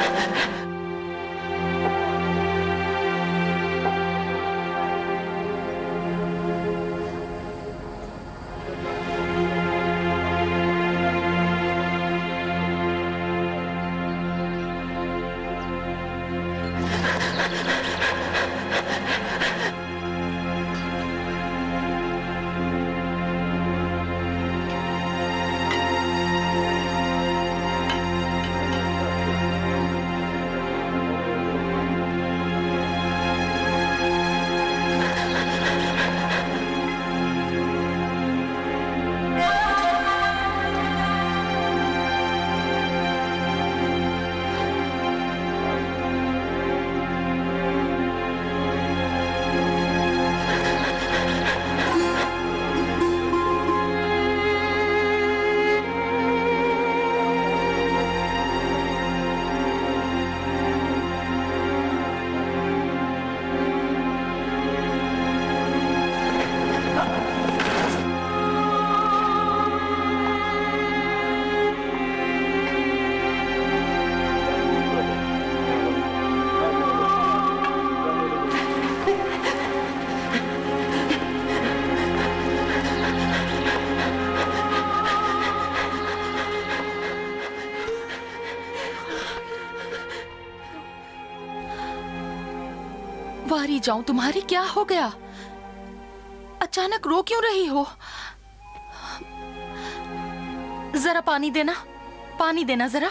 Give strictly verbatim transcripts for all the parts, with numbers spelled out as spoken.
वारी जाऊं, तुम्हारी क्या हो गया? अचानक रो क्यों रही हो? जरा पानी देना, पानी देना जरा।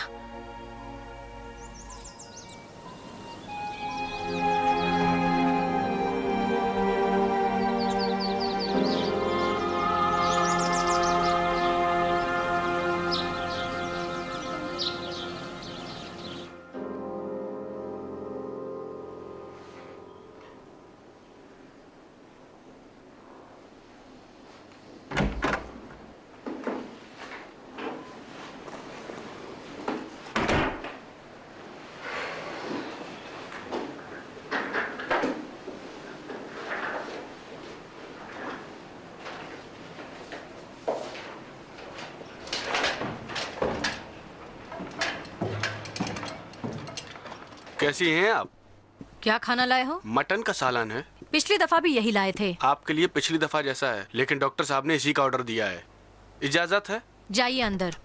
कैसी हैं आप? क्या खाना लाए हो? मटन का सालन है। पिछली दफा भी यही लाए थे। आपके लिए पिछली दफा जैसा है, लेकिन डॉक्टर साहब ने इसी का ऑर्डर दिया है। इजाजत है? जाइए अंदर।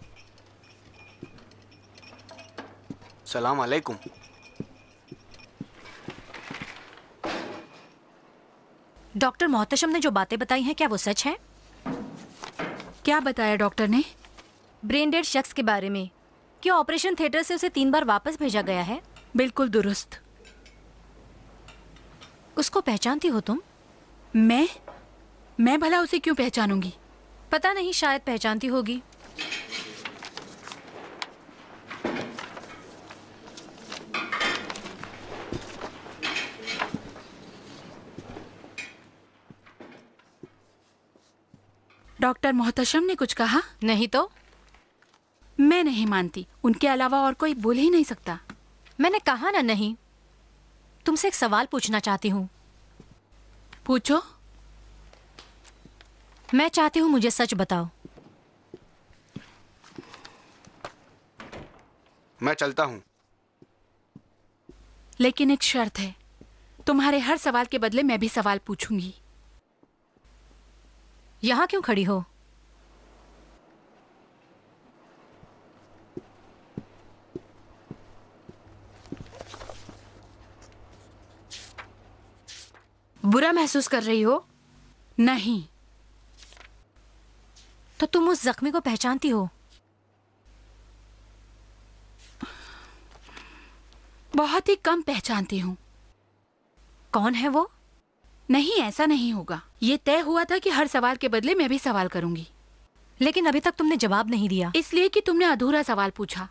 सलाम अलैकुम। डॉक्टर मोहतशम ने जो बातें बताई हैं, क्या वो सच है? क्या बताया डॉक्टर ने? ब्रेन डेड शख्स के बारे में। क्या ऑपरेशन थिएटर से उसे तीन बार वापस भेजा गया है? बिल्कुल दुरुस्त। उसको पहचानती हो तुम? मैं मैं भला उसे क्यों पहचानूंगी? पता नहीं, शायद पहचानती होगी। डॉक्टर मोहतशम ने कुछ कहा? नहीं तो। मैं नहीं मानती, उनके अलावा और कोई बोल ही नहीं सकता। मैंने कहा ना नहीं। तुमसे एक सवाल पूछना चाहती हूँ। पूछो। मैं चाहती हूँ मुझे सच बताओ। मैं चलता हूँ। लेकिन एक शर्त है, तुम्हारे हर सवाल के बदले मैं भी सवाल पूछूंगी। यहाँ क्यों खड़ी हो? बुरा महसूस कर रही हो? नहीं। तो तुम उस जख्मी को पहचानती हो? बहुत ही कम पहचानती हूँ। कौन है वो? नहीं, ऐसा नहीं होगा। ये तय हुआ था कि हर सवाल के बदले मैं भी सवाल करूंगी। लेकिन अभी तक तुमने जवाब नहीं दिया। इसलिए कि तुमने अधूरा सवाल पूछा।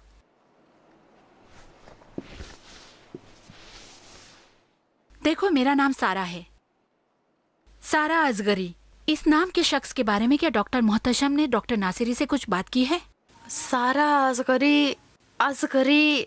देखो, मेरा नाम सारा है, सारा अजगरी। इस नाम के शख्स के बारे में क्या डॉक्टर मोहतशम ने डॉक्टर नासिरी से कुछ बात की है? सारा अजगरी अजगरी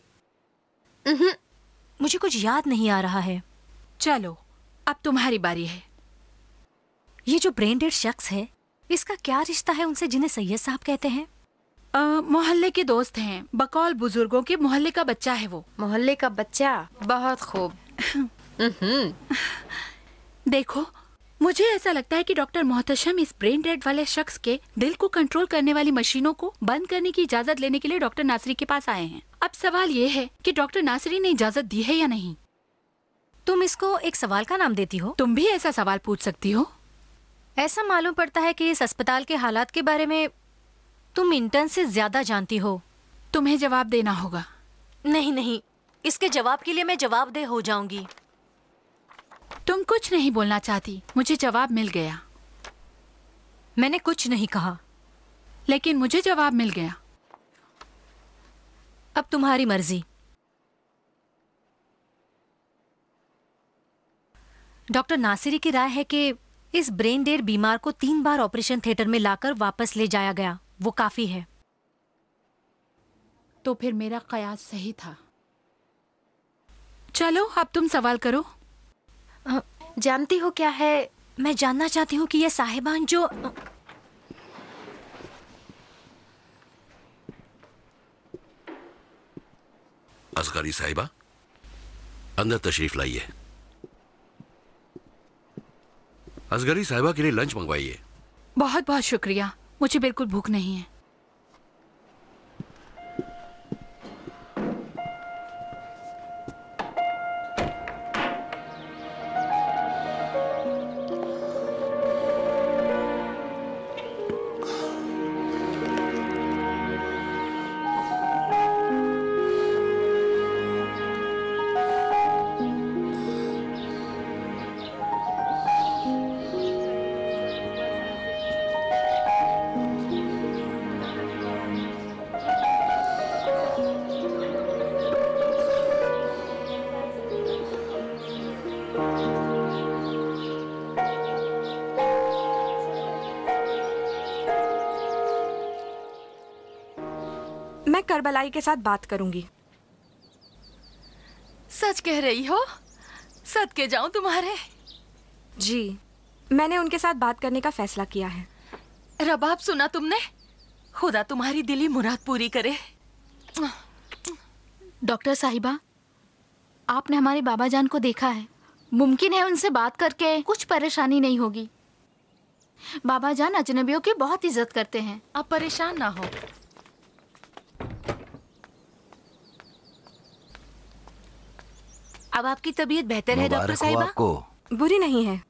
मुझे कुछ याद नहीं आ रहा है। चलो, अब तुम्हारी बारी है। ये जो ब्रेन डेड शख्स है, इसका क्या रिश्ता है उनसे जिन्हें सैयद साहब कहते हैं? अ, मोहल्ले के दोस्त हैं, बकौल बुजुर्गों के मोहल्ले का बच्चा है वो। मोहल्ले का बच्चा, बहुत खूब। देखो, मुझे ऐसा लगता है कि डॉक्टर मोहतशम इस ब्रेन डेड वाले शख्स के दिल को कंट्रोल करने वाली मशीनों को बंद करने की इजाजत लेने के लिए डॉक्टर नासरी के पास आए हैं। अब सवाल ये है कि डॉक्टर नासरी ने इजाजत दी है या नहीं। तुम इसको एक सवाल का नाम देती हो? तुम भी ऐसा सवाल पूछ सकती हो। ऐसा मालूम पड़ता है कि इस अस्पताल के हालात के बारे में तुम इंटर्न से ज्यादा जानती हो। तुम्हें जवाब देना होगा। नहीं नहीं, इसके जवाब के लिए मैं जवाबदेह हो जाऊंगी। तुम कुछ नहीं बोलना चाहती, मुझे जवाब मिल गया। मैंने कुछ नहीं कहा, लेकिन मुझे जवाब मिल गया। अब तुम्हारी मर्जी। डॉक्टर नासिरी की राय है कि इस ब्रेन डेड बीमार को तीन बार ऑपरेशन थिएटर में लाकर वापस ले जाया गया, वो काफी है। तो फिर मेरा कयास सही था। चलो अब तुम सवाल करो। अ, जानती हो क्या है? मैं जानना चाहती हूँ कि यह साहिबान जो असगरी साहिबा, अंदर तशरीफ लाइए। असगरी साहिबा के लिए लंच मंगवाइए। बहुत बहुत शुक्रिया, मुझे बिल्कुल भूख नहीं है। मैं करबलाई के साथ बात करूंगी। सच कह रही हो? सदके जाऊं तुम्हारे। जी, मैंने उनके साथ बात करने का फैसला किया है। रबाब सुना तुमने? खुदा तुम्हारी दिली मुराद पूरी करे। डॉक्टर साहिबा, आपने हमारे बाबा जान को देखा है। मुमकिन है उनसे बात करके कुछ परेशानी नहीं होगी। बाबा जान अजनबियों की बहुत इज्जत करते हैं। आप परेशान ना हो। अब आपकी तबीयत बेहतर है डॉक्टर साहिबा? आपको बुरी नहीं है।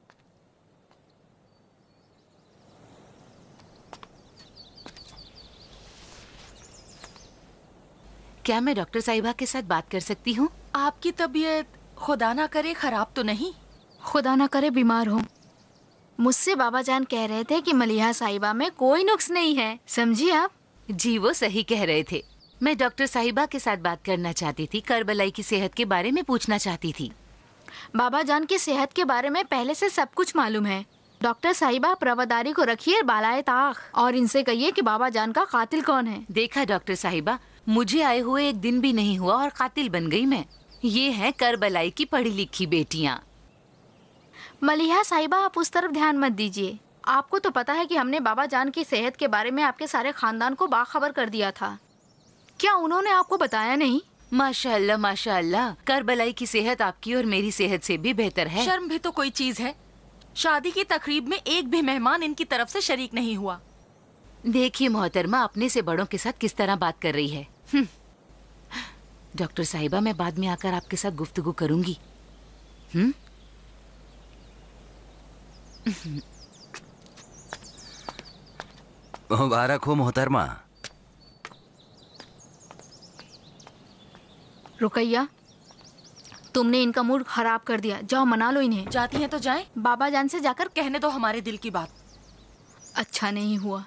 क्या मैं डॉक्टर साहिबा के साथ बात कर सकती हूँ? आपकी तबीयत खुदा ना करे खराब तो नहीं? खुदा ना करे बीमार हो। मुझसे बाबा जान कह रहे थे कि मलिहा साहिबा में कोई नुक्स नहीं है, समझी आप? जी वो सही कह रहे थे। मैं डॉक्टर साहिबा के साथ बात करना चाहती थी, करबलाई की सेहत के बारे में पूछना चाहती थी। बाबा जान की सेहत के बारे में पहले से सब कुछ मालूम है। डॉक्टर साहिबा प्रवदारी को रखिए बालाए ताख और इनसे कहिए कि बाबा जान का कातिल कौन है। देखा डॉक्टर साहिबा, मुझे आए हुए एक दिन भी नहीं हुआ और कातिल बन गई मैं। ये हैं करबलाई की पढ़ी लिखी बेटियाँ। मलिहा साहिबा, आप उस तरफ ध्यान मत दीजिए। आपको तो पता है कि हमने बाबा जान की सेहत के बारे में आपके सारे खानदान को बाखबर कर दिया था। क्या उन्होंने आपको बताया नहीं? माशाअल्लाह माशाअल्लाह, करबलाई की सेहत आपकी और मेरी सेहत से भी बेहतर है। शर्म भी तो कोई चीज है। शादी की तकरीब में एक भी मेहमान इनकी तरफ से शरीक नहीं हुआ। देखिए मोहतरमा, अपने से बड़ों के साथ किस तरह बात कर रही है। हम्म। डॉक्टर साहिबा, मैं बाद में आकर आपके साथ गुफ्तगू करूंगी। हम्म मुबारक हो मोहतरमा। रुकैया, तुमने इनका मूड खराब कर दिया। जाओ मना लो इन्हें। जाती हैं तो जाएं। बाबा जान से जाकर कहने दो हमारे दिल की बात। अच्छा नहीं हुआ।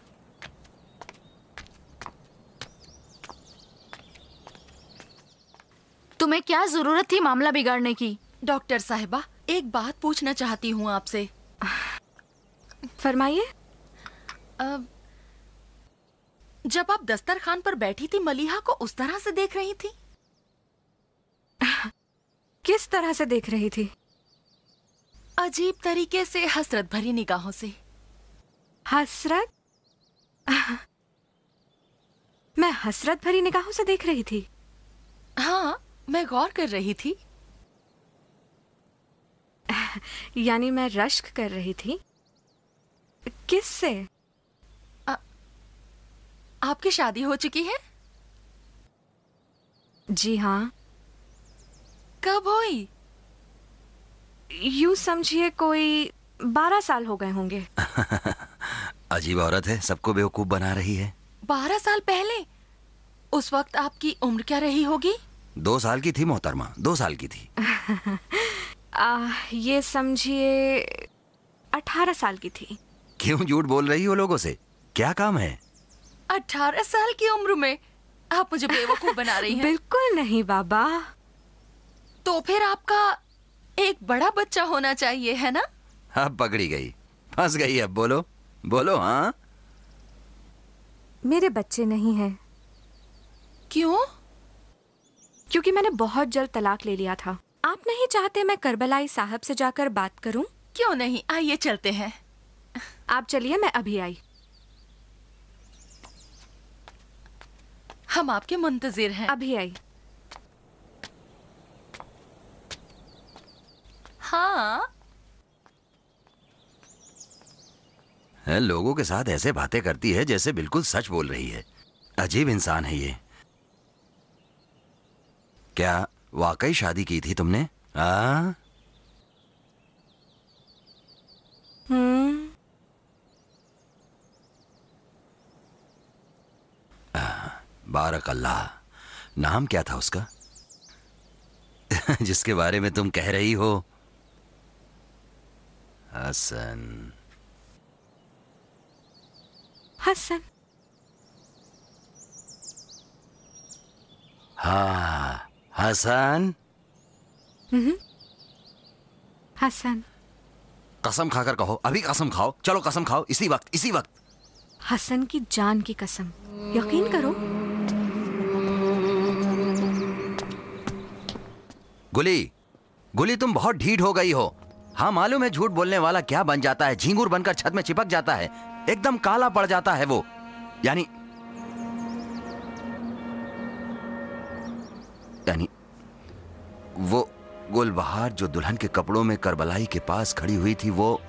तुम्हें क्या जरूरत थी मामला बिगाड़ने की? डॉक्टर साहिबा, एक बात पूछना चाहती हूँ आपसे। फरमाइए। अब जब आप दस्तरखान पर बैठी थी, मलिहा को उस तरह से देख रही थी? किस तरह से देख रही थी? अजीब तरीके से, हसरत भरी निगाहों से। हसरत? हसरत भरी निगाहों से देख रही थी। हाँ, मैं गौर कर रही थी। यानी मैं रश्क कर रही थी। किससे? आपकी शादी हो चुकी है? जी हाँ। कब हुई? यूं समझिए कोई बारह साल हो गए होंगे। अजीब औरत है, सबको बेवकूफ बना रही है। बारह साल पहले? उस वक्त आपकी उम्र क्या रही होगी? दो साल की थी मोहतरमा, दो साल की थी। आ, ये समझिए अठारह साल की थी। क्यों झूठ बोल रही हो लोगों से? क्या काम है? अठारह साल की उम्र में आप मुझे बेवकूफ बना रही हैं। बिल्कुल नहीं बाबा। तो फिर आपका एक बड़ा बच्चा होना चाहिए, है ना? अब पकड़ी गई, फंस गई। अब बोलो बोलो। हाँ, मेरे बच्चे नहीं हैं। क्यों? क्योंकि मैंने बहुत जल्द तलाक ले लिया था। आप नहीं चाहते मैं करबलाई साहब से जाकर बात करूं? क्यों नहीं, आइए चलते हैं। आप चलिए, मैं अभी आई। हम आपके मुंतजिर हैं। अभी आई। हाँ। है, लोगों के साथ ऐसे बातें करती है जैसे बिल्कुल सच बोल रही है। अजीब इंसान है ये। क्या वाकई शादी की थी तुमने? हाँ? हम्म। बारक अल्लाह। नाम क्या था उसका जिसके बारे में तुम कह रही हो? हसन। हसन। हाँ, हसन। हम्म। हसन। कसम खाकर कहो, अभी कसम खाओ। चलो कसम खाओ, इसी वक्त, इसी वक्त। हसन की जान की कसम, यकीन करो। गुली, गुली तुम बहुत ढीठ हो गई हो। हाँ मालूम है, झूठ बोलने वाला क्या बन जाता है, झींगुर बनकर छत में चिपक जाता है, एकदम काला पड़ जाता है वो। यानी यानी वो गुलबहार जो दुल्हन के कपड़ों में करबलाई के पास खड़ी हुई थी, वो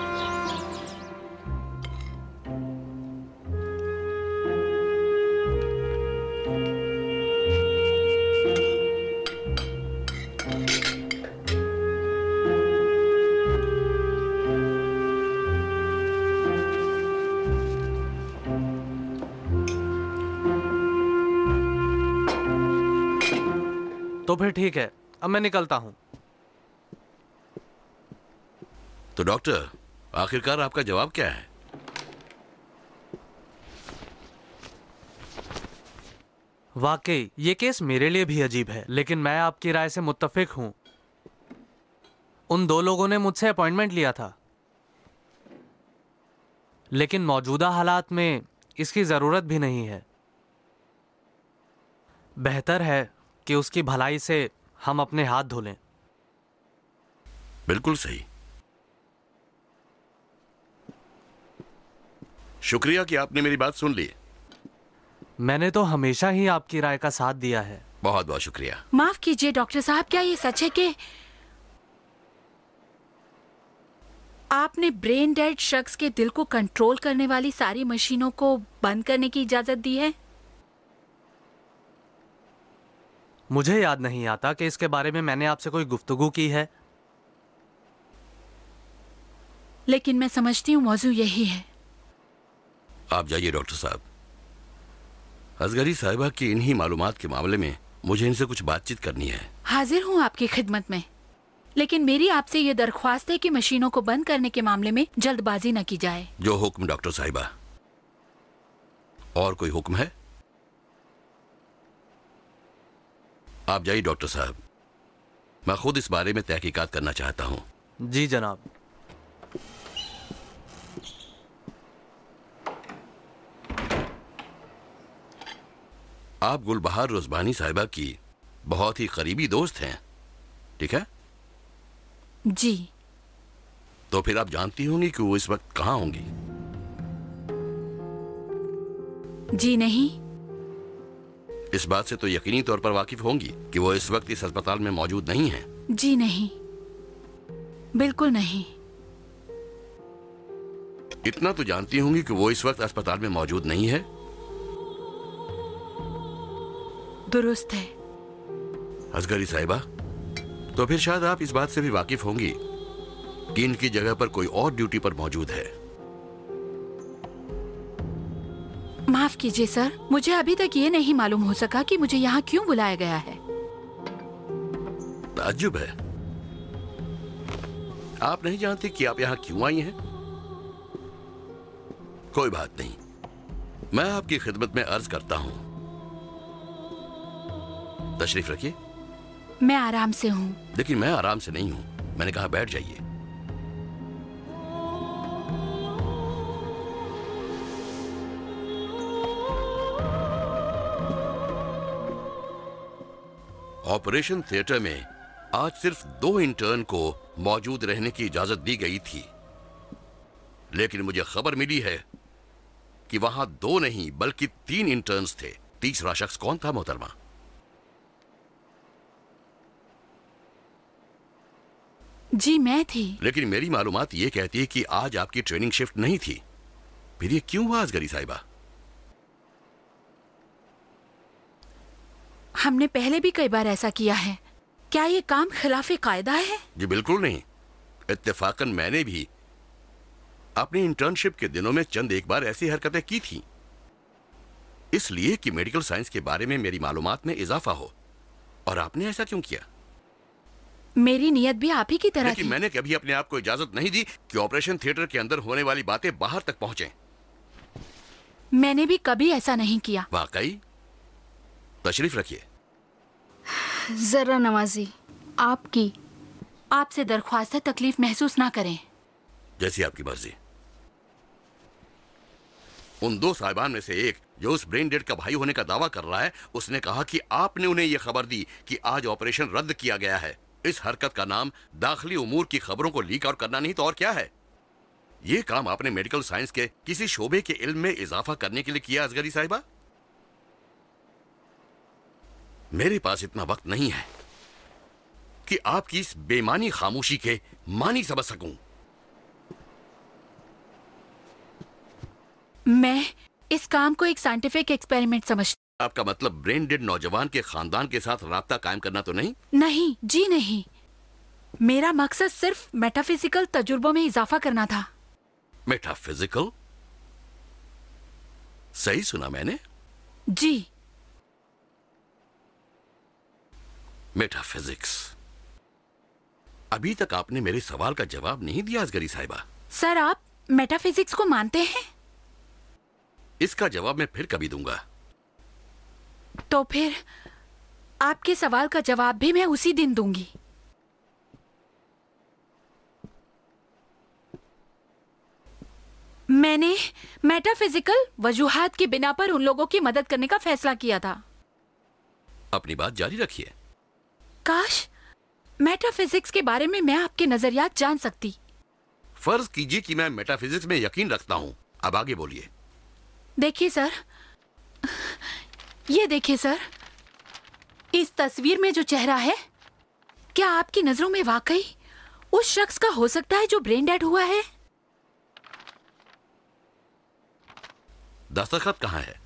तो फिर ठीक है, अब मैं निकलता हूं। तो डॉक्टर, आखिरकार आपका जवाब क्या है? वाकई ये केस मेरे लिए भी अजीब है, लेकिन मैं आपकी राय से मुत्तफिक हूं। उन दो लोगों ने मुझसे अपॉइंटमेंट लिया था, लेकिन मौजूदा हालात में इसकी जरूरत भी नहीं है। बेहतर है कि उसकी भलाई से हम अपने हाथ धो लें। बिल्कुल सही। शुक्रिया कि आपने मेरी बात सुन ली। मैंने तो हमेशा ही आपकी राय का साथ दिया है। बहुत बहुत शुक्रिया। माफ कीजिए डॉक्टर साहब, क्या ये सच है कि आपने ब्रेन डेड शख्स के दिल को कंट्रोल करने वाली सारी मशीनों को बंद करने की इजाजत दी है? मुझे याद नहीं आता कि इसके बारे में मैंने आपसे कोई गुफ्तगू की है, लेकिन मैं समझती हूँ मौजू यही है। आप जाइए डॉक्टर साहब। असगरी साहिबा की इन्हीं मालूमात के मामले में मुझे इनसे कुछ बातचीत करनी है। हाजिर हूँ आपकी खिदमत में, लेकिन मेरी आपसे ये दरख्वास्त है कि मशीनों को बंद करने के मामले में जल्दबाजी न की जाए। जो हुक्म डॉक्टर साहिबा। और कोई हुक्म है? आप जाइए डॉक्टर साहब, मैं खुद इस बारे में तहकीकात करना चाहता हूँ। जी जनाब। आप गुलबहार रुज़बानी साहिबा की बहुत ही करीबी दोस्त हैं, ठीक है? जी। तो फिर आप जानती होंगी कि वो इस वक्त कहाँ होंगी? जी नहीं। इस बात से तो यकीनी तौर पर वाकिफ होंगी कि वो इस वक्त इस अस्पताल में मौजूद नहीं है। जी नहीं, बिल्कुल नहीं। इतना तो जानती होंगी कि वो इस वक्त अस्पताल में मौजूद नहीं है। दुरुस्त है। असगरी साहिबा, तो फिर शायद आप इस बात से भी वाकिफ होंगी कि इनकी जगह पर कोई और ड्यूटी पर मौजूद है। माफ कीजिए सर, मुझे अभी तक ये नहीं मालूम हो सका कि मुझे यहाँ क्यों बुलाया गया है। ताज्जुब है। आप नहीं जानते कि आप यहाँ क्यों आई हैं? कोई बात नहीं, मैं आपकी खिदमत में अर्ज करता हूं। तशरीफ रखिए। मैं आराम से हूँ। लेकिन मैं आराम से नहीं हूं, मैंने कहा बैठ जाइए। ऑपरेशन थिएटर में आज सिर्फ दो इंटर्न को मौजूद रहने की इजाजत दी गई थी, लेकिन मुझे खबर मिली है कि वहां दो नहीं बल्कि तीन इंटर्न्स थे। तीसरा शख्स कौन था मोहतरमा? जी मैं थी। लेकिन मेरी मालूमात ये कहती है कि आज आपकी ट्रेनिंग शिफ्ट नहीं थी। फिर ये क्यों हुआ असगरी साहिबा? हमने पहले भी कई बार ऐसा किया है। क्या ये काम खिलाफे कायदा है? जी बिल्कुल नहीं। इत्तेफाकन मैंने भी अपनी इंटर्नशिप के दिनों में चंद एक बार ऐसी हरकतें की थी, इसलिए कि मेडिकल साइंस के बारे में मेरी मालूमात में इजाफा हो। और आपने ऐसा क्यों किया? मेरी नीयत भी आप ही की तरह लेकिन थी। मैंने कभी अपने आप को इजाजत नहीं दी कि ऑपरेशन थिएटर के अंदर होने वाली बातें बाहर तक पहुंचे। मैंने भी कभी ऐसा नहीं किया। वाकई? तशरीफ रखिए। जरा नवाजी, आपकी आपसे दरख्वास्त है तकलीफ महसूस ना करें। जैसी आपकी मर्जी। उन दो साहिबान में से एक जो उस ब्रेन डेड का भाई होने का दावा कर रहा है, उसने कहा कि आपने उन्हें यह खबर दी कि आज ऑपरेशन रद्द किया गया है। इस हरकत का नाम दाखिली उमूर की खबरों को लीक आउट करना नहीं तो और क्या है? यह काम आपने मेडिकल साइंस के किसी शोबे के इल्म में इजाफा करने के लिए किया असगरी साहिबा? मेरे पास इतना वक्त नहीं है कि आपकी इस बेमानी खामोशी के मानी समझ सकूं। मैं इस काम को एक साइंटिफिक एक्सपेरिमेंट समझती। आपका मतलब ब्रेन डेड नौजवान के खानदान के साथ राब्ता कायम करना तो नहीं? नहीं जी नहीं, मेरा मकसद सिर्फ मेटाफिजिकल तजुर्बों में इजाफा करना था। मेटाफिजिकल? सही सुना मैंने? जी। मेटाफिजिक्स। अभी तक आपने मेरे सवाल का जवाब नहीं दिया असगरी साहिबा। सर आप मेटाफिजिक्स को मानते हैं? इसका जवाब मैं फिर कभी दूंगा। तो फिर आपके सवाल का जवाब भी मैं उसी दिन दूंगी। मैंने मेटाफिजिकल वजूहात की बिना पर उन लोगों की मदद करने का फैसला किया था। अपनी बात जारी रखिए। काश मेटाफिजिक्स के बारे में मैं आपके नजरियात जान सकती। फर्ज कीजिए कि मैं मेटाफिजिक्स में यकीन रखता हूं। अब आगे बोलिए। देखिए सर, ये देखिए सर, इस तस्वीर में जो चेहरा है, क्या आपकी नजरों में वाकई उस शख्स का हो सकता है जो ब्रेन डेड हुआ है? दस्तखत कहाँ है?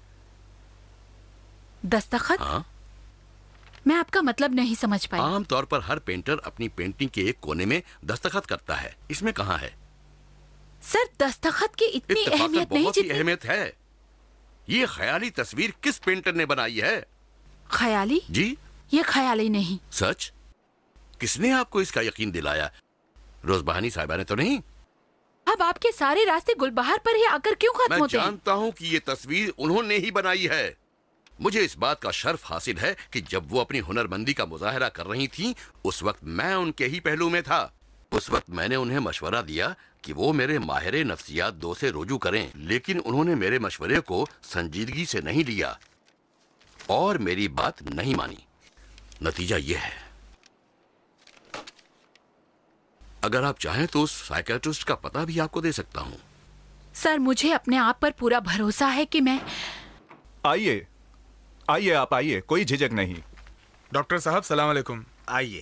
दस्तखत? हाँ? मैं आपका मतलब नहीं समझ पाई। आमतौर पर हर पेंटर अपनी पेंटिंग के एक कोने में दस्तखत करता है। इसमें कहाँ है? सर दस्तखत की इतनी अहमियत नहीं बहुत ही जितनी। अहमियत है। ये ख्याली तस्वीर किस पेंटर ने बनाई है? ख्याली? जी। ये ख्याली नहीं। सच? किसने आपको इसका यकीन दिलाया? रोजबहानी साहिबा ने तो नहीं? अब आपके सारे रास्ते गुलबहार पर ही आकर क्यों खत्म मैं होते हैं? जानता हूं कि ये तस्वीर उन्होंने ही बनाई है। मुझे इस बात का शर्फ हासिल है कि जब वो अपनी हुनरमंदी का मुजाहरा कर रही थीं, उस वक्त मैं उनके ही पहलू में था। उस वक्त मैंने उन्हें मशवरा दिया कि वो मेरे माहिर नफ्सियात दो से रुजू करें, लेकिन उन्होंने मेरे मशवरे को संजीदगी से नहीं लिया और मेरी बात नहीं मानी। नतीजा ये है। अगर आप चाहें तो उस साइकियाट्रिस्ट का पता भी आपको दे सकता हूं। सर मुझे अपने आप पर पूरा भरोसा है कि मैं। आइए, आइए आप आइए, कोई झिझक नहीं। डॉक्टर साहब सलाम अलैकुम। आइए,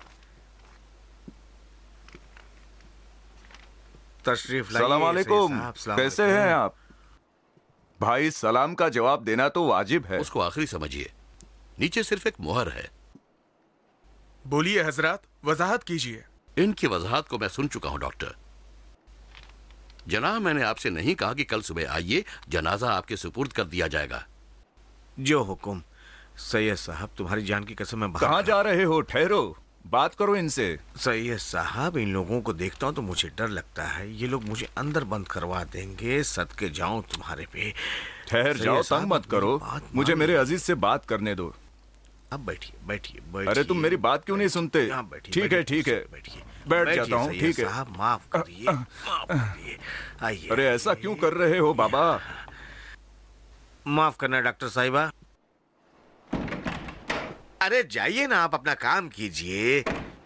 तशरीफ लाइए। सलाम अलैकुम। साहब, सलाम कैसे अलैकुम। हैं आप? भाई सलाम का जवाब देना तो वाजिब है। उसको आखिरी समझिए, नीचे सिर्फ एक मोहर है। बोलिए हजरात, वजाहत कीजिए। इनकी वजाहत को मैं सुन चुका हूं डॉक्टर। जनाब, मैंने आपसे नहीं कहा कि कल सुबह आइए, जनाजा आपके सुपुर्द कर दिया जाएगा। जो हुकुम। सैयद साहब, तुम्हारी जान की कसम, मैं बाहर कहाँ जा रहे हो? ठहरो, बात करो इनसे। सैयद साहब, इन लोगों को देखता हूँ तो मुझे डर लगता है, ये लोग मुझे अंदर बंद करवा देंगे। सदके जाऊं तुम्हारे पे। ठहर जाओ, तंग मत करो, मुझे मेरे अजीज से बात करने दो। अब बैठिए बैठिए बैठिए। अरे तुम मेरी बात क्यों नहीं सुनते? यहाँ बैठिए, ठीक है बैठिए, ठीक है, बैठिए, बैठ बैठिए जाता हूँ। सैयद ठीक है साहब, माफ करिए, माफ करिए। आइए। अरे ऐसा क्यों कर रहे हो बाबा? माफ करना डॉक्टर साहिबा। अरे जाइए ना, आप अपना काम कीजिए।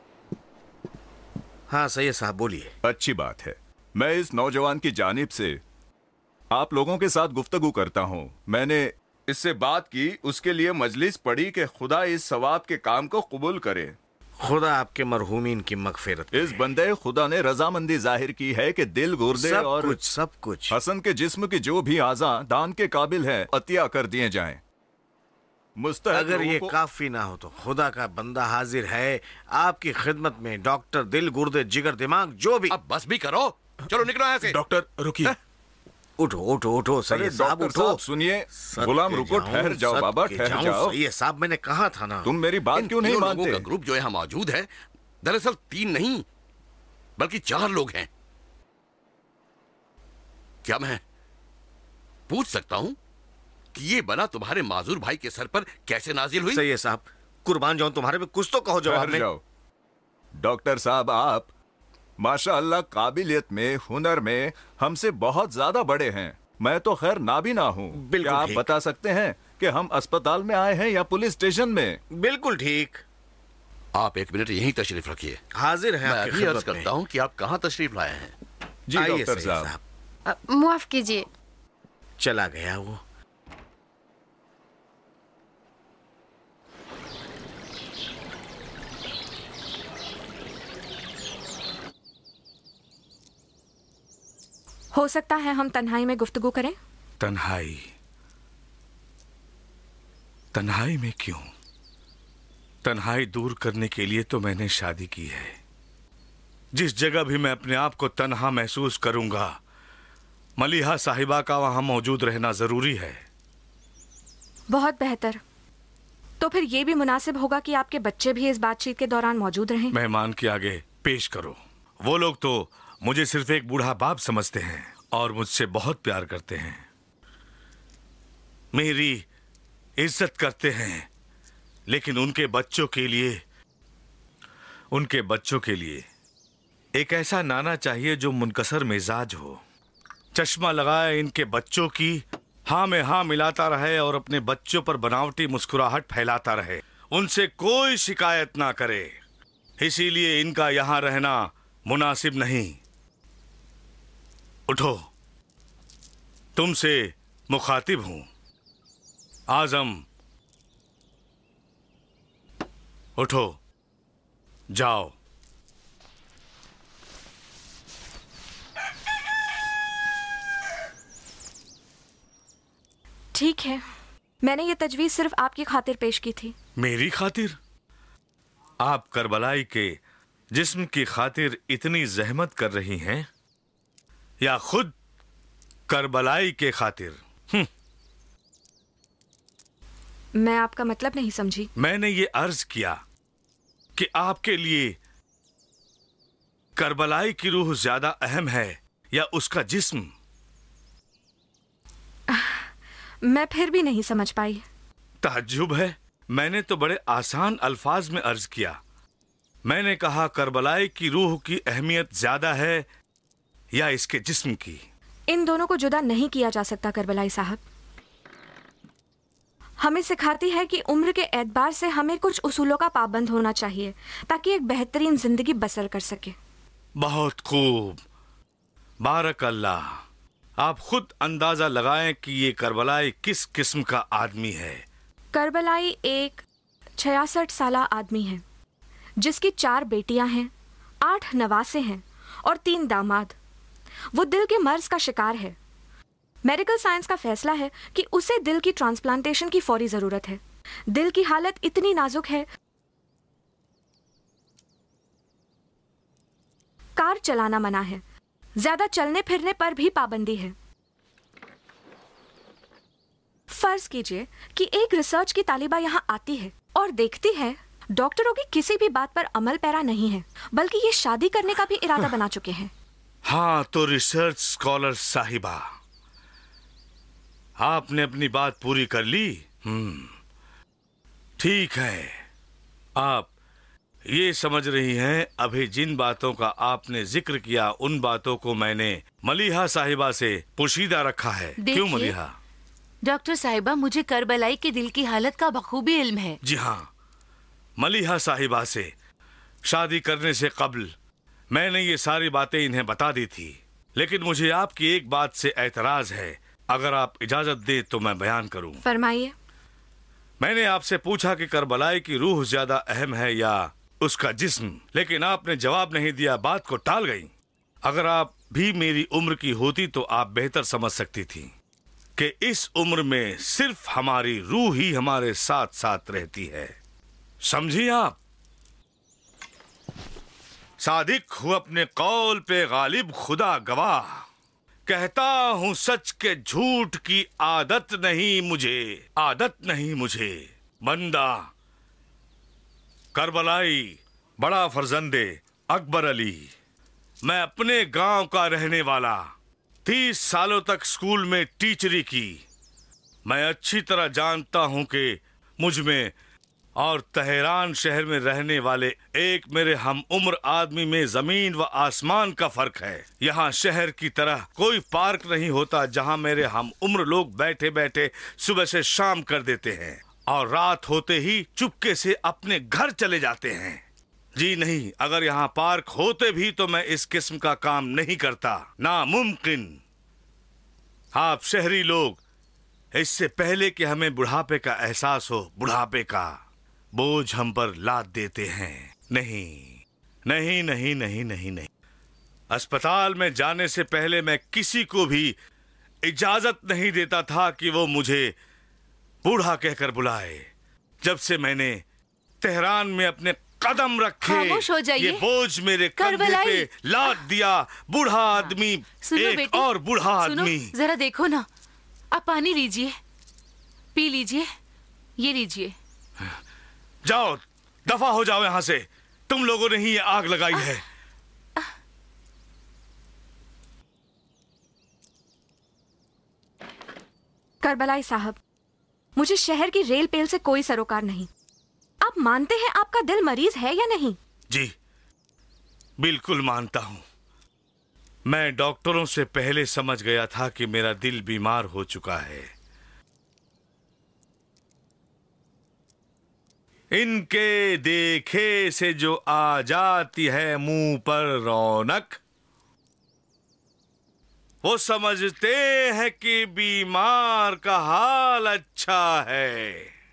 हाँ सैयद साहब, बोलिए। अच्छी बात है। मैं इस नौजवान की जानिब से आप लोगों के साथ गुफ्तगू करता हूँ। मैंने इससे बात की, उसके लिए मजलिस पढ़ी कि खुदा इस सवाब के काम को कबूल करे। खुदा आपके मरहूमीन की मगफिरत। इस बंदे खुदा ने रजामंदी जाहिर की है कि दिल, गुर्दे सब और कुछ सब कुछ हसन के जिस्म की जो भी आज़ा दान के काबिल है, अतिया कर दिए जाएं। मुस्तहक अगर ये को... काफी ना हो तो खुदा का बंदा हाजिर है आपकी खिदमत में। डॉक्टर, दिल, गुर्दे, जिगर, दिमाग, जो भी। अब बस भी करो, चलो निकलो यहाँ से। डॉक्टर रुकिए। उठो उठो उठो सैयद साहब, डॉक्टर उठो। साहब सुनिए। गुलाम रुको, ठहर जाओ बाबा, ठहर जाओ। सैयद साहब, मैंने कहा था ना। तुम मेरी बात इन क्यों नहीं तीनों लोगों मानते? का ग्रुप जो यहाँ मौजूद है, दरअसल तीन नहीं बल्कि चार लोग हैं। क्या मैं पूछ सकता हूं कि ये बला तुम्हारे माजूर भाई के सर पर कैसे नाजिल हुई? सैयद साहब, कुर्बान जाऊं तुम्हारे पे, कुछ तो कहो जवाब में। जाओ। डॉक्टर साहब, आप माशाअल्लाह काबिलियत में, हुनर में हमसे बहुत ज्यादा बड़े हैं। मैं तो खैर नाबीना हूँ। क्या आप बता सकते हैं कि हम अस्पताल में आए हैं या पुलिस स्टेशन में? बिल्कुल ठीक। आप एक मिनट यहीं तशरीफ रखिए। हाजिर हैं मैं आपकी अभी अर्ज खिदमत में। करता हूँ कि आप कहाँ तशरीफ लाए हैं। जी आइए डॉक्टर सैयद साहब। माफ कीजिए। चला गया वो। हो सकता है हम तन्हाई में गुफ्तगू करें। तन्हाई? तन्हाई में क्यों? तन्हाई दूर करने के लिए तो मैंने शादी की है। जिस जगह भी मैं अपने आप को तन्हा महसूस करूंगा, मलिहा साहिबा का वहां मौजूद रहना जरूरी है। बहुत बेहतर। तो फिर यह भी मुनासिब होगा कि आपके बच्चे भी इस बातचीत के दौरान मौजूद रहें। मेहमान के आगे पेश करो। वो लोग तो मुझे सिर्फ एक बूढ़ा बाप समझते हैं और मुझसे बहुत प्यार करते हैं, मेरी इज्जत करते हैं, लेकिन उनके बच्चों के लिए उनके बच्चों के लिए एक ऐसा नाना चाहिए जो मुनकसर मिजाज हो, चश्मा लगाए इनके बच्चों की हाँ में हाँ मिलाता रहे और अपने बच्चों पर बनावटी मुस्कुराहट फैलाता रहे, उनसे कोई शिकायत ना करे। इसीलिए इनका यहां रहना मुनासिब नहीं। उठो, तुमसे मुखातिब हूं। आजम, उठो, जाओ। ठीक है, मैंने ये तजवीज सिर्फ आपकी खातिर पेश की थी। मेरी खातिर? आप करबलाई के जिस्म की खातिर इतनी जहमत कर रही हैं या खुद करबलाई के खातिर? मैं आपका मतलब नहीं समझी। मैंने ये अर्ज किया कि आपके लिए करबलाई की रूह ज्यादा अहम है या उसका जिस्म? मैं फिर भी नहीं समझ पाई। ताज्जुब है। मैंने तो बड़े आसान अल्फाज में अर्ज किया। मैंने कहा करबलाई की रूह की अहमियत ज्यादा है या इसके जिस्म की? इन दोनों को जुदा नहीं किया जा सकता करबलाई साहब। हमें सिखाती है कि उम्र के एतबार से हमें कुछ उसूलों का पाबंद होना चाहिए ताकि एक बेहतरीन जिंदगी बसर कर सके। बहुत खूब, बारक अल्लाह। आप खुद अंदाजा लगाएं कि ये करबलाई किस किस्म का आदमी है। करबलाई एक छियासठ साला आदमी है जिसकी चार बेटियां हैं, आठ नवासे हैं और तीन दामाद। वो दिल के मर्ज का शिकार है। मेडिकल साइंस का फैसला है कि उसे दिल की ट्रांसप्लांटेशन की फौरी जरूरत है। दिल की हालत इतनी नाजुक है, कार चलाना मना है, ज्यादा चलने फिरने पर भी पाबंदी है। फर्ज कीजिए कि एक रिसर्च की तालिबा यहाँ आती है और देखती है डॉक्टरों की किसी भी बात पर अमल पैरा नहीं है, बल्कि ये शादी करने का भी इरादा बना चुके हैं। हाँ, तो रिसर्च स्कॉलर साहिबा, आपने अपनी बात पूरी कर ली। हम्म, ठीक है। आप ये समझ रही हैं, अभी जिन बातों का आपने जिक्र किया उन बातों को मैंने मलिहा साहिबा से पोशीदा रखा है। क्यों मलिहा? डॉक्टर साहिबा, मुझे करबलाई के दिल की हालत का बखूबी इल्म है। जी हाँ, मलिहा साहिबा से शादी करने से कबल मैंने ये सारी बातें इन्हें बता दी थी, लेकिन मुझे आपकी एक बात से ऐतराज है। अगर आप इजाजत दे तो मैं बयान करूं। फरमाइए। मैंने आपसे पूछा कि करबलाई की रूह ज्यादा अहम है या उसका जिस्म, लेकिन आपने जवाब नहीं दिया, बात को टाल गई। अगर आप भी मेरी उम्र की होती तो आप बेहतर समझ सकती थी कि इस उम्र में सिर्फ हमारी रूह ही हमारे साथ साथ रहती है। समझी आप? सादिक हूं अपने कौल पे गालिब, खुदा गवाह। कहता हूं सच के झूठ की आदत नहीं मुझे, आदत नहीं मुझे। बंदा करबलाई, बड़ा फर्जंदे अकबर अली। मैं अपने गांव का रहने वाला, तीस सालों तक स्कूल में टीचरी की। मैं अच्छी तरह जानता हूं कि मुझ में और तेहरान शहर में रहने वाले एक मेरे हम उम्र आदमी में जमीन व आसमान का फर्क है। यहाँ शहर की तरह कोई पार्क नहीं होता जहाँ मेरे हम उम्र लोग बैठे बैठे सुबह से शाम कर देते हैं और रात होते ही चुपके से अपने घर चले जाते हैं। जी नहीं, अगर यहाँ पार्क होते भी तो मैं इस किस्म का काम नहीं करता, नामुमकिन। आप शहरी लोग इससे पहले कि हमें बुढ़ापे का एहसास हो, बुढ़ापे का बोझ हम पर लाद देते हैं। नहीं नहीं नहीं नहीं नहीं नहीं। अस्पताल में जाने से पहले मैं किसी को भी इजाजत नहीं देता था कि वो मुझे बूढ़ा कहकर बुलाए। जब से मैंने तेहरान में अपने कदम रखे, खामोश हो जाइए। ये बोझ मेरे कंधे पे लाद दिया। बूढ़ा आदमी, एक और बूढ़ा आदमी। जरा देखो ना, आप पानी लीजिए, पी लीजिए, ये लीजिए। जाओ, दफा हो जाओ यहां से। तुम लोगों ने ही ये आग लगाई है। करबलाई साहब, मुझे शहर की रेल पेल से कोई सरोकार नहीं। आप मानते हैं आपका दिल मरीज है या नहीं? जी, बिल्कुल मानता हूं। मैं डॉक्टरों से पहले समझ गया था कि मेरा दिल बीमार हो चुका है। इनके देखे से जो आ जाती है मुंह पर रौनक, वो समझते हैं कि बीमार का हाल अच्छा है।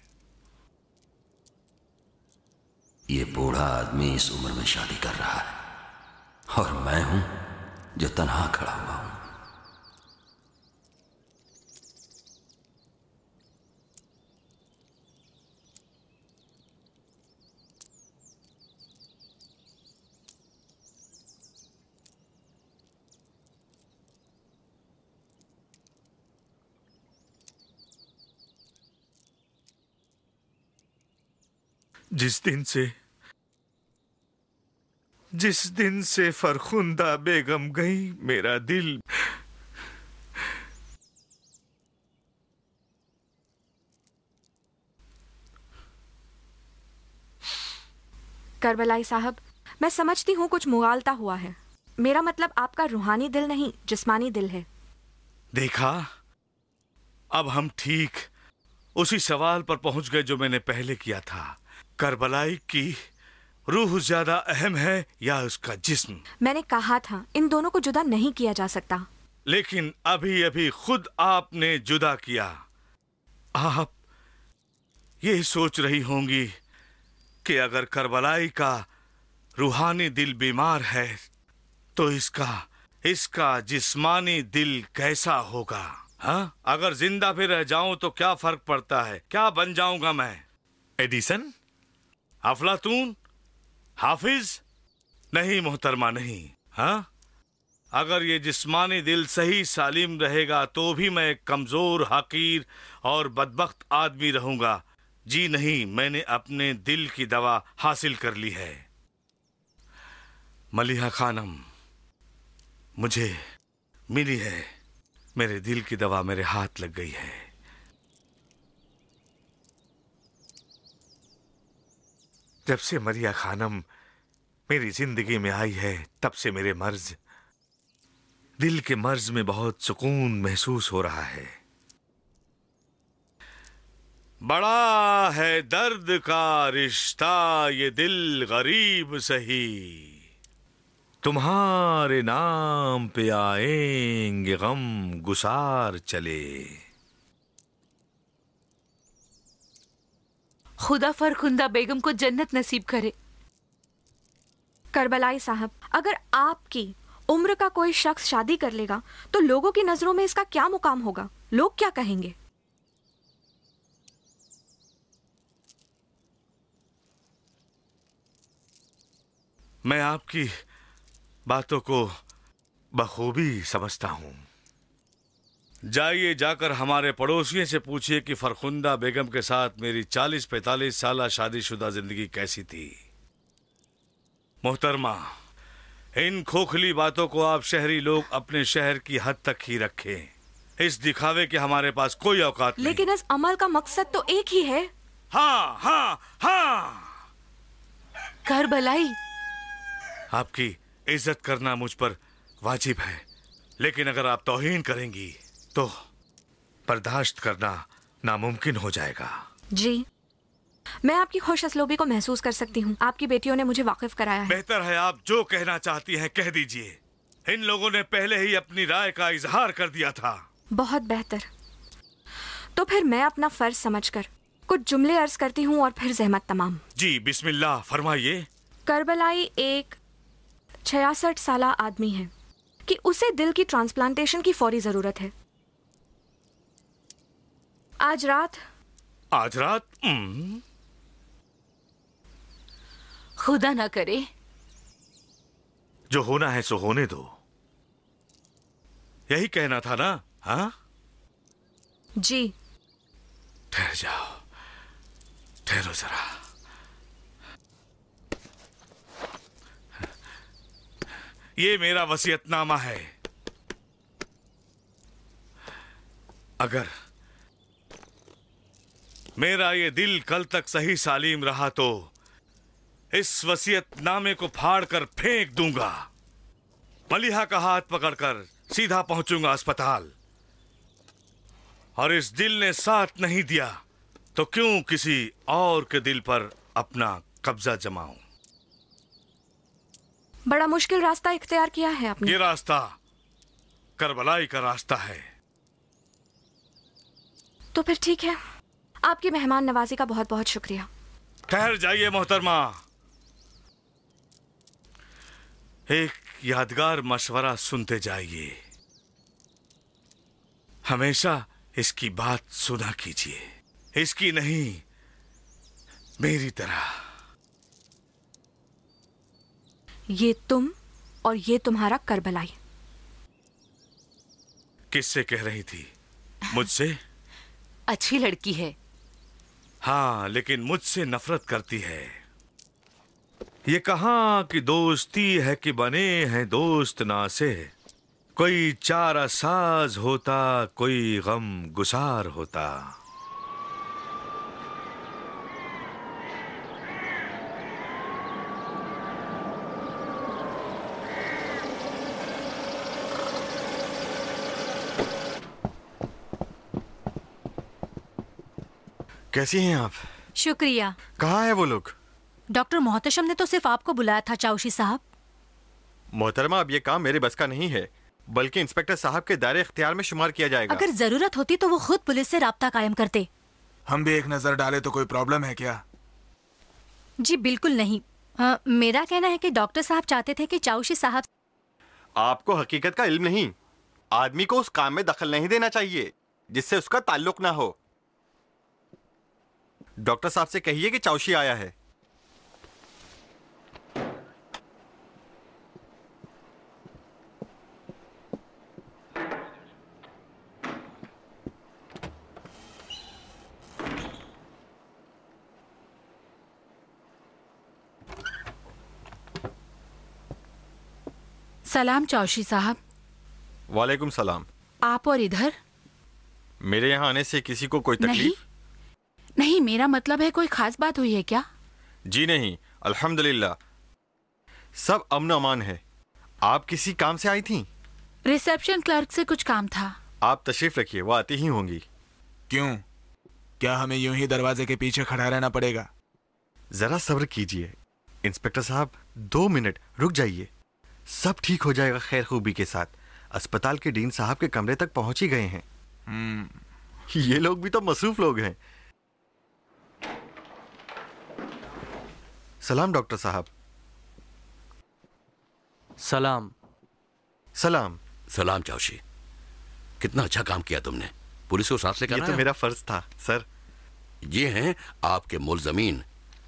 ये बूढ़ा आदमी इस उम्र में शादी कर रहा है और मैं हूं जो तन्हा खड़ा हुआ हूं। जिस दिन से जिस दिन से फरखुंदा बेगम गई, मेरा दिल करबलाई साहब, मैं समझती हूँ कुछ मुगालता हुआ है। मेरा मतलब आपका रूहानी दिल नहीं, जिस्मानी दिल है। देखा, अब हम ठीक उसी सवाल पर पहुंच गए जो मैंने पहले किया था। करबलाई की रूह ज्यादा अहम है या उसका जिस्म? मैंने कहा था इन दोनों को जुदा नहीं किया जा सकता। लेकिन अभी अभी खुद आपने जुदा किया। आप ये सोच रही होंगी कि अगर करबलाई का रूहानी दिल बीमार है तो इसका इसका जिस्मानी दिल कैसा होगा? हाँ, अगर जिंदा भी रह जाऊं तो क्या फर्क पड़ता है? क्या बन जाऊंगा मैं? एडिसन? अफलातून? हाफिज? नहीं मोहतरमा, नहीं। हाँ, अगर ये जिस्मानी दिल सही सालिम रहेगा तो भी मैं एक कमजोर, हकीर और बदबख्त आदमी रहूंगा। जी नहीं, मैंने अपने दिल की दवा हासिल कर ली है। मलिहा खानम, मुझे मिली है। मेरे दिल की दवा मेरे हाथ लग गई है। जब से मरिया खानम मेरी जिंदगी में आई है तब से मेरे मर्ज दिल के मर्ज में बहुत सुकून महसूस हो रहा है। बड़ा है दर्द का रिश्ता ये दिल गरीब सही, तुम्हारे नाम पे आएंगे गम गुसार चले। खुदा फरखुंदा बेगम को जन्नत नसीब करे। करबलाई साहब, अगर आपकी उम्र का कोई शख्स शादी कर लेगा तो लोगों की नजरों में इसका क्या मुकाम होगा? लोग क्या कहेंगे? मैं आपकी बातों को बखूबी समझता हूं। जाइए, जाकर हमारे पड़ोसियों से पूछिए कि फरखुंदा बेगम के साथ मेरी चालीस पैंतालीस साल शादीशुदा जिंदगी कैसी थी। मोहतरमा, इन खोखली बातों को आप शहरी लोग अपने शहर की हद तक ही रखें। इस दिखावे के हमारे पास कोई औकात नहीं। लेकिन इस अमल का मकसद तो एक ही है। हाँ हाँ हाँ। करबलाई, आपकी इज्जत करना मुझ पर वाजिब है, लेकिन अगर आप तौहीन करेंगी तो बर्दाश्त करना नामुमकिन हो जाएगा। जी, मैं आपकी खुश असलोबी को महसूस कर सकती हूँ। आपकी बेटियों ने मुझे वाकिफ कराया है। बेहतर है आप जो कहना चाहती हैं कह दीजिए। इन लोगों ने पहले ही अपनी राय का इजहार कर दिया था। बहुत बेहतर। तो फिर मैं अपना फर्ज समझकर कुछ जुमले अर्ज करती हूँ और फिर जहमत तमाम। जी बिस्मिल्लाह फरमाइए। करबलाई एक छियासठ साला आदमी है कि उसे दिल की ट्रांसप्लांटेशन की फौरी जरूरत है। आज रात आज रात खुदा ना करे। जो होना है सो होने दो, यही कहना था ना? हाँ जी। ठहर जाओ, ठहरो जरा। ये मेरा वसीयतनामा है। अगर मेरा ये दिल कल तक सही सालीम रहा तो इस वसीयतनामे को फाड़कर फेंक दूंगा। मलिहा का हाथ पकड़कर सीधा पहुंचूंगा अस्पताल। और इस दिल ने साथ नहीं दिया तो क्यों किसी और के दिल पर अपना कब्जा जमाऊं? बड़ा मुश्किल रास्ता इख्तियार किया है आपने। ये रास्ता करबलाई का रास्ता है। तो फिर ठीक है, आपकी मेहमान नवाजी का बहुत बहुत शुक्रिया। ठहर जाइए मोहतरमा। एक यादगार मशवरा सुनते जाइए। हमेशा इसकी बात सुना कीजिए, इसकी नहीं मेरी तरह। ये तुम और ये तुम्हारा करबलाई। किससे कह रही थी? मुझसे? अच्छी लड़की है। हाँ, लेकिन मुझसे नफरत करती है। ये कहाँ की दोस्ती है कि बने हैं दोस्त ना से। कोई चारा साज होता, कोई गम गुसार होता। कैसी हैं आप? शुक्रिया। कहाँ है वो लोग? डॉक्टर मोहतशम ने तो सिर्फ आपको बुलाया था चाउशी साहब। मोहतरमा, अब ये काम मेरे बस का नहीं है, बल्कि इंस्पेक्टर साहब के दायरे इख्तियार में शुमार किया जाएगा। अगर जरूरत होती तो वो खुद पुलिस से राब्ता कायम करते। हम भी एक नजर डाले तो कोई प्रॉब्लम है क्या? जी बिल्कुल नहीं। आ, मेरा कहना है कि डॉक्टर साहब चाहते थे कि चाउशी साहब। आपको हकीकत का इल्म नहीं। आदमी को उस काम में दखल नहीं देना चाहिए जिससे उसका ताल्लुक ना हो। डॉक्टर साहब से कहिए कि चाउशी आया है। सलाम चौशी साहब। वालेकुम सलाम। आप और इधर? मेरे यहाँ आने से किसी को कोई तकलीफ? नहीं, नहीं, मेरा मतलब है कोई खास बात हुई है क्या? जी नहीं, अल्हम्दुलिल्लाह सब अमन अमान है। आप किसी काम से आई थी? रिसेप्शन क्लर्क से कुछ काम था। आप तशरीफ रखिए, वो आती ही होंगी। क्यों? क्या हमें यूं ही दरवाजे के पीछे खड़ा रहना पड़ेगा? जरा सब्र कीजिए इंस्पेक्टर साहब, दो मिनट रुक जाइए, सब ठीक हो जाएगा खैर खूबी के साथ। अस्पताल के डीन साहब के कमरे तक पहुंच ही गए हैं। ये लोग भी तो मसरूफ लोग हैं। सलाम डॉक्टर साहब। सलाम। सलाम। सलाम चाउशी, कितना अच्छा काम किया तुमने, पुलिस को साथ लेकर ये तो मेरा फर्ज था सर। ये हैं आपके मुलजमीन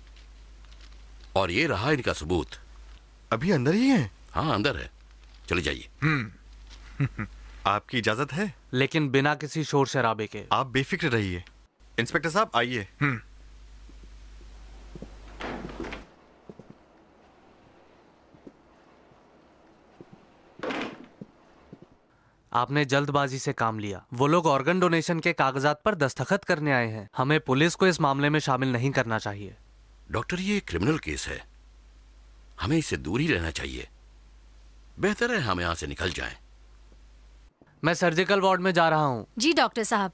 और ये रहा इनका सबूत। अभी अंदर ही है? हाँ अंदर है, चले जाइए। आपकी इजाजत है? लेकिन बिना किसी शोर शराबे के। आप बेफिक्र रहिए। इंस्पेक्टर साहब आइए। आपने जल्दबाजी से काम लिया। वो लोग ऑर्गन डोनेशन के कागजात पर दस्तखत करने आए हैं। हमें पुलिस को इस मामले में शामिल नहीं करना चाहिए। डॉक्टर, ये क्रिमिनल केस है, हमें इससे दूर ही रहना चाहिए। बेहतर है हम यहां से निकल जाएं। मैं सर्जिकल वार्ड में जा रहा हूं। जी डॉक्टर साहब।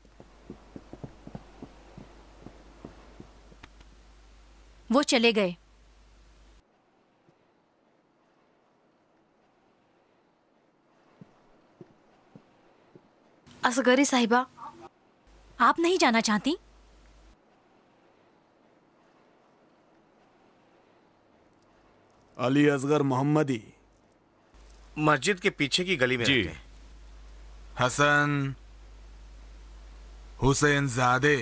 वो चले गए। असगरी साहिबा, आप नहीं जाना चाहती? अली असगर मोहम्मदी मस्जिद के पीछे की गली में जी। रहते हैं। हसन हुसैन जादे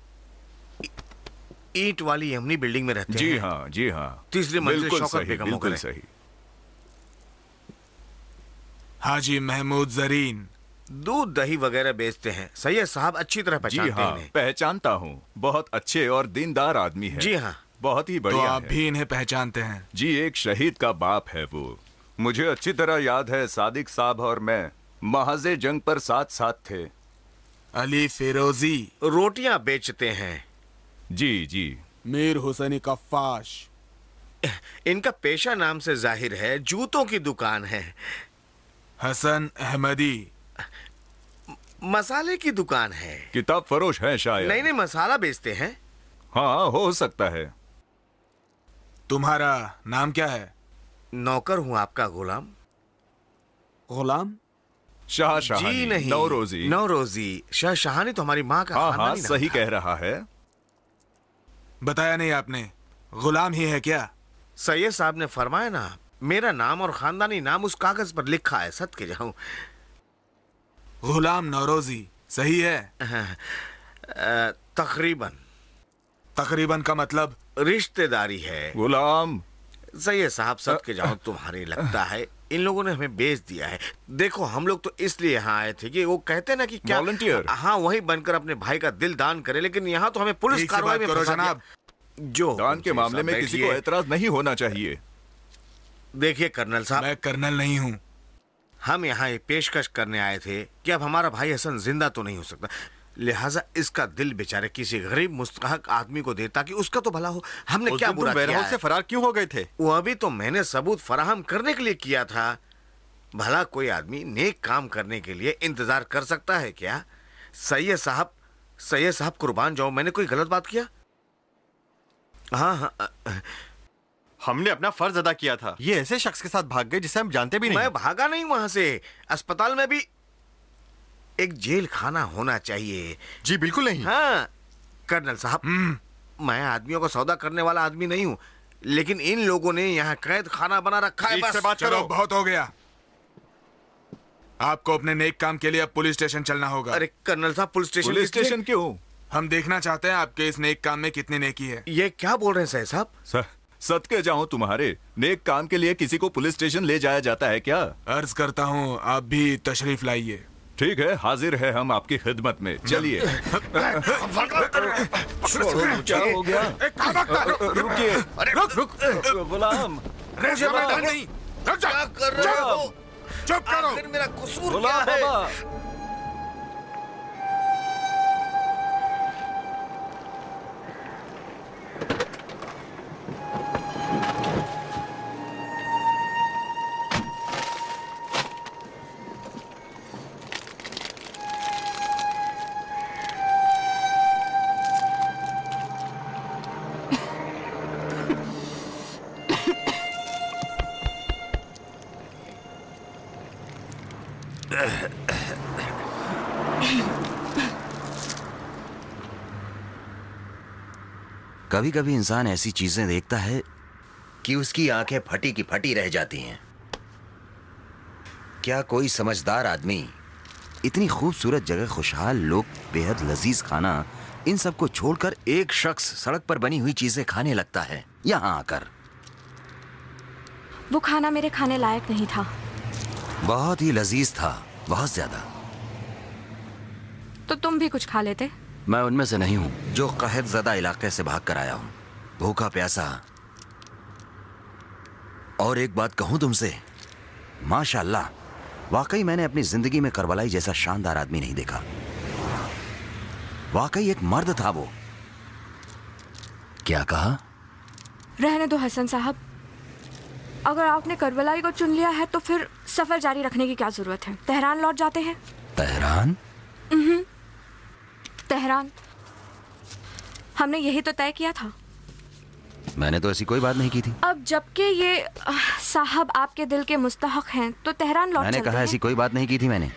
ईंट वाली यमनी बिल्डिंग में रहते जी हैं। हाँ, जी हाँ। तीसरी मंजिल बिल्कुल शौकत सही, बेगम बिल्कुल होकर सही। हाजी महमूद जरीन दूध दही वगैरह बेचते हैं। सैयद साहब अच्छी तरह जी पहचानते हाँ, हैं इन्हें। पहचानता हूँ। बहुत अच्छे और दीनदार आदमी है। जी हाँ। बहुत ही तो बढ़िया आप है। भी इन्हें पहचानते हैं? जी, एक शहीद का बाप है वो। मुझे अच्छी तरह याद है, सादिक साहब और मैं महाजे जंग पर साथ साथ थे। अली फिरोजी रोटियां बेचते हैं। जी जी। मीर हुसैनी कफ्फाश, इनका पेशा नाम से जाहिर है, जूतों की दुकान है। हसन अहमदी मसाले की दुकान है। किताब फरोश है शायद। नहीं नहीं, मसाला बेचते हैं। हाँ, हो सकता है। तुम्हारा नाम क्या है? नौकर हूँ आपका गुलाम। गुलाम? शाह शाहानी, जी नहीं, नौरोजी। नौरोजी। शाह शाहानी तो हमारी माँ का हाँ हाँ, खानदानी नाम सही था। कह रहा है। बताया नहीं आपने, गुलाम ही है क्या? सैयद साहब ने फरमाया ना, मेरा नाम और खानदानी नाम उस कागज पर लिखा है, सद के जाऊं। गुलाम नौरोजी, सही है? तकरीबन। तकरीबन का मतलब? रिश्तेदारी है। गुलाम। सैयद साहब, सद के जाऊं, तुम्हारी लगता है इन लोगों ने हमें बेच दिया है। देखो, हम लोग तो इसलिए यहाँ आए थे कि वो कहते ना कि क्या वॉलंटियर। हाँ, वही बनकर अपने भाई का दिल दान करे, लेकिन यहाँ तो हमें पुलिस कार्रवाई में फंसा दिया। जो दान के मामले में किसी को एतराज नहीं होना चाहिए। देखिए कर्नल साहब, मैं कर्नल नहीं हूँ। हम यहाँ ये पेशकश करने आए थे कि अब हमारा भाई हसन जिंदा तो नहीं हो सकता, लिहाजा इसका दिल बेचारे किसी गरीब मुस्तहक आदमी को दे ताकि उसका तो भला हो। हमने उस क्या दिन तुम बुरा किया वेयरहाउस है? से फरार क्यों हो गए थे? वो अभी तो मैंने सबूत फराहम करने के लिए किया था। भला कोई आदमी नेक काम करने के लिए इंतजार कर सकता है क्या? सैयद साहब, सैयद साहब कुर्बान जाओ, मैंने कोई गलत बात किया? हाँ हाँ, हमने अपना फर्ज अदा किया था। ये ऐसे शख्स के साथ भाग गए जिसे हम जानते भी नहीं। मैं भागा नहीं वहां से। अस्पताल में भी एक जेल खाना होना चाहिए। जी बिल्कुल नहीं। हाँ, कर्नल साहब, मैं आदमियों का सौदा करने वाला आदमी नहीं हूँ, लेकिन इन लोगों ने यहाँ कैद खाना बना रखा है। बस बात करो, बहुत हो गया। आपको अपने नेक काम के लिए अब पुलिस स्टेशन चलना होगा। अरे कर्नल साहब, पुलिस स्टेशन पुलिस स्टेशन क्यों? हम देखना चाहते हैं आपके इस नेक काम में कितनी नेकी है। ये क्या बोल रहे हैं सही साहब? सर, सदके जाऊं तुम्हारे, नेक काम के लिए किसी को पुलिस स्टेशन ले जाया जाता है क्या? अर्ज करता हूँ आप भी तशरीफ लाइए। ठीक है, हाजिर है हम आपकी खिदमत में। चलिए। क्या हो गया? रुकिए। रुक रुक गुलाम, नहीं, क्या कर रहे हो? चुप करो। आखिर मेरा कसूर क्या है? कभी कभी इंसान ऐसी चीजें देखता है कि उसकी आंखें फटी की फटी रह जाती हैं। क्या कोई समझदार आदमी इतनी खूबसूरत जगह, खुशहाल लोग, बेहद लजीज खाना, इन सब को छोड़कर एक शख्स सड़क पर बनी हुई चीजें खाने लगता है यहां आकर? वो खाना मेरे खाने लायक नहीं था। बहुत ही लजीज था, बहुत ज्यादा। तो तुम भी कुछ खा लेते। मैं उनमें से नहीं हूं जो कहत ज़दा इलाके से भाग कर आया हूं, भूखा प्यासा। और एक बात कहूं तुमसे, माशाअल्लाह, वाकई मैंने अपनी जिंदगी में करबलाई जैसा शानदार आदमी नहीं देखा। वाकई एक मर्द था वो। क्या कहा? रहने दो हसन साहब, अगर आपने करबलाई को चुन लिया है तो फिर सफर जारी रखने की क्या जरूरत है। तेहरान लौट जाते हैं। तेहरान? तेहरान, हमने यही तो तय किया था। मैंने तो ऐसी कोई बात नहीं की थी। अब जबकि ये आह, साहब आपके दिल के मुस्तहक हैं तो तेहरान लौट मैंने चलते कहा हैं। ऐसी कोई बात नहीं की थी मैंने।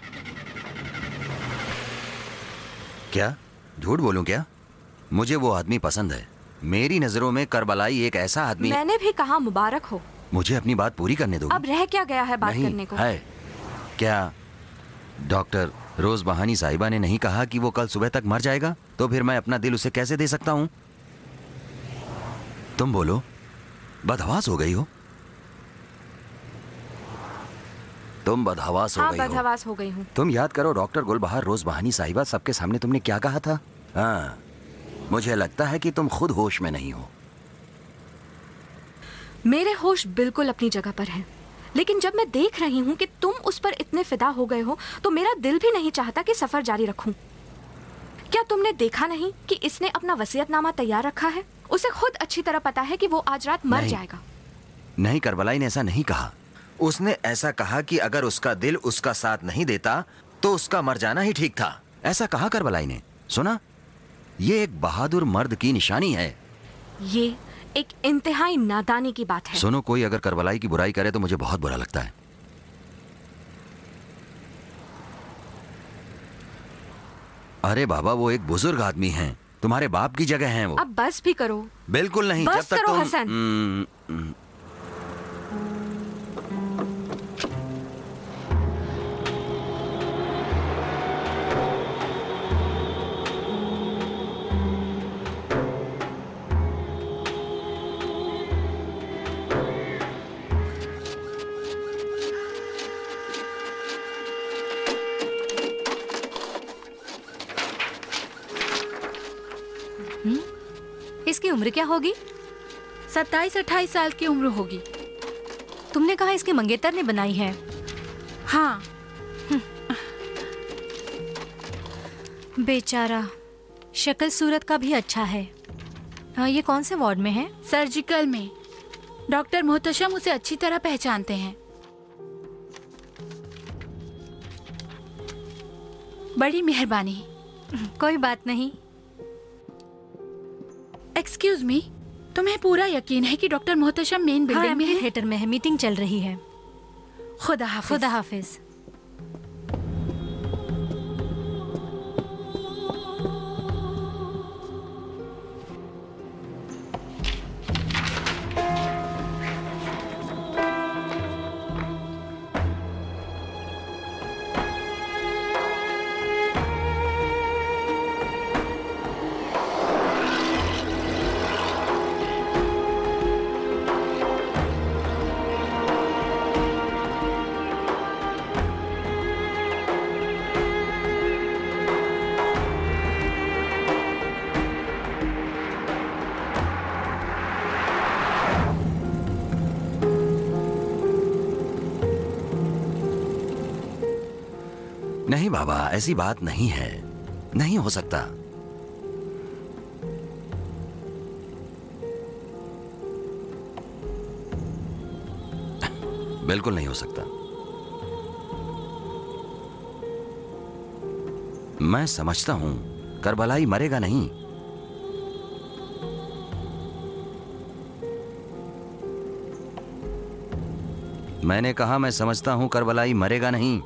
क्या झूठ बोलूं क्या? मुझे वो आदमी पसंद है। मेरी नजरों में करबलाई एक ऐसा आदमी। मैंने भी कहा मुबारक हो। मुझे अपनी बात पूरी करने दो। अब रह क्या गया है बात नहीं, करने को? है क्या? डॉक्टर रोज बहानी साहिबा ने नहीं कहा कि वो कल सुबह तक मर जाएगा? तो फिर मैं अपना दिल उसे कैसे दे सकता हूं? तुम बोलो, बदहवास हो गई हो? तुम बदहवास हो हाँ, गई हो। बदहवास हो गई हूँ। तुम याद करो, डॉक्टर गुलबहार, रोज बहानी साहिबा, सबके सामने तुमने क्या कहा था? हाँ, मुझे लगता है कि तुम खुद होश में नहीं हो। मेरे होश बिल्कुल अपनी जगह पर है, लेकिन जब मैं देख रही हूँ कि तुम उस पर इतने फिदा हो गए हो तो मेरा दिल भी नहीं चाहता कि सफर जारी रखूं। क्या तुमने देखा नहीं कि इसने अपना वसीयतनामा तैयार रखा है? उसे खुद अच्छी तरह पता है कि वो आज रात मर नहीं, जाएगा। नहीं, करबलाई ने ऐसा नहीं कहा। उसने ऐसा कहा कि अगर उसका दिल उसका साथ नहीं देता तो उसका मर जाना ही ठीक था। ऐसा कहा करबलाई ने। सुना? ये एक बहादुर मर्द की निशानी है। ये एक इंतहाई नादानी की बात है। सुनो, कोई अगर करबलाई की बुराई करे तो मुझे बहुत बुरा लगता है। अरे बाबा, वो एक बुजुर्ग आदमी हैं, तुम्हारे बाप की जगह हैं वो। अब बस भी करो। बिल्कुल नहीं। बस जब तक करो तुम हसन। हम्म, हम्म। इसकी उम्र क्या होगी? सत्ताईस अट्ठाईस साल की उम्र होगी। तुमने कहा इसके मंगेतर ने बनाई है? हाँ। बेचारा, शक्ल सूरत का भी अच्छा है। हाँ, ये कौन से वार्ड में है? सर्जिकल में। डॉक्टर मोहतशम उसे अच्छी तरह पहचानते हैं। बड़ी मेहरबानी। कोई बात नहीं। एक्सक्यूज मी, तुम्हें पूरा यकीन है कि डॉक्टर मोहतशम मेन बिल्डिंग हाँ, में है? थिएटर में है, मीटिंग चल रही है। खुदा हाफिज। खुदा हाफिज। नहीं बाबा, ऐसी बात नहीं है, नहीं हो सकता। बिल्कुल नहीं हो सकता। मैं समझता हूं करबलाई मरेगा नहीं। मैंने कहा मैं समझता हूं करबलाई मरेगा नहीं।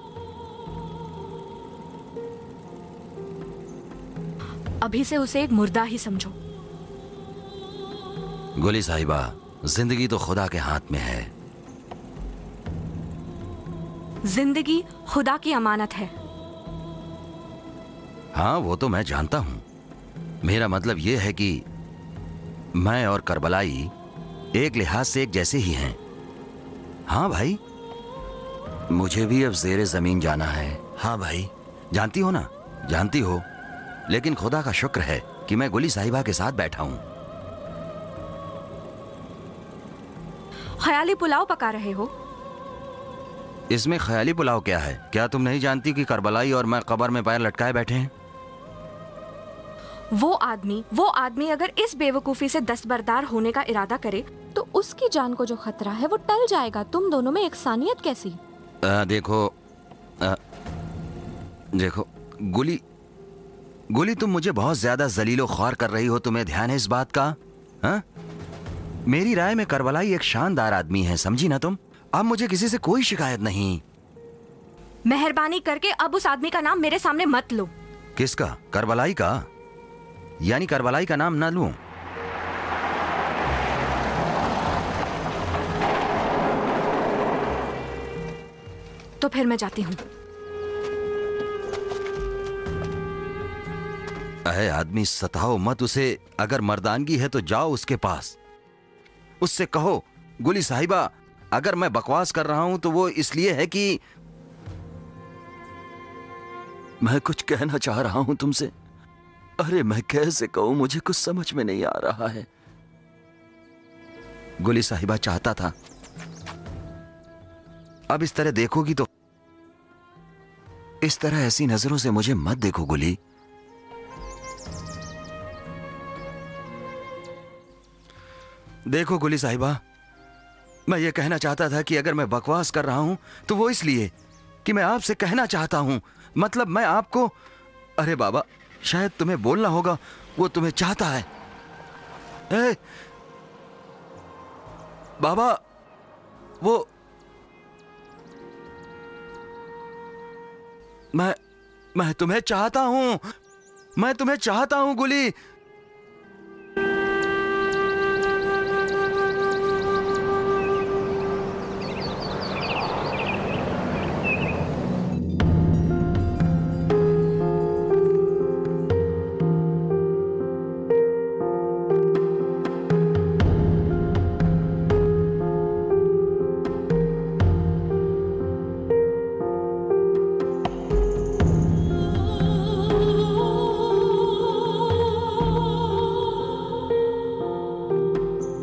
अभी से उसे एक मुर्दा ही समझो। गोली साहिबा, जिंदगी तो खुदा के हाथ में है। जिंदगी खुदा की अमानत है। हाँ, वो तो मैं जानता हूं। मेरा मतलब यह है कि मैं और करबलाई एक लिहाज से एक जैसे ही हैं। हाँ भाई, मुझे भी अब ज़ेरे जमीन जाना है। हाँ भाई, जानती हो ना, जानती हो, लेकिन खुदा का शुक्र है कि मैं गुली साहिबा के साथ बैठा हूं। ख्याली पुलाव पका रहे हो? इसमें ख्याली पुलाव क्या है? क्या तुम नहीं जानती कि करबलाई और मैं कब्र में पैर लटकाए बैठे हैं? वो आदमी वो आदमी अगर इस बेवकूफी से दस्तबरदार होने का इरादा करे तो उसकी जान को जो खतरा है वो टल जाएगा। तुम दोनों में एकसानियत कैसी? आ, देखो आ, देखो गुली गुली तुम मुझे बहुत ज्यादा जलीलो ख्वार कर रही हो। तुम्हें ध्यान है इस बात का? हा? मेरी राय में करबलाई एक शानदार आदमी है, समझी ना तुम? अब मुझे किसी से कोई शिकायत नहीं। मेहरबानी करके अब उस आदमी का नाम मेरे सामने मत लो। किसका? करबलाई का? यानी करबलाई का नाम ना लूं? तो फिर मैं जाती हूं। अरे आदमी, सताओ मत उसे। अगर मर्दानगी है तो जाओ उसके पास, उससे कहो गुली साहिबा अगर मैं बकवास कर रहा हूं तो वो इसलिए है कि मैं कुछ कहना चाह रहा हूं तुमसे। अरे मैं कैसे कहूं, मुझे कुछ समझ में नहीं आ रहा है। गुली साहिबा चाहता था। अब इस तरह देखोगी तो, इस तरह ऐसी नजरों से मुझे मत देखो गुली। देखो गुली साहिबा, मैं ये कहना चाहता था कि अगर मैं बकवास कर रहा हूं तो वो इसलिए कि मैं आपसे कहना चाहता हूं। मतलब मैं आपको, अरे बाबा शायद तुम्हें बोलना होगा, वो तुम्हें चाहता है। ए, बाबा वो मैं मैं तुम्हें चाहता हूं, मैं तुम्हें चाहता हूं गुली।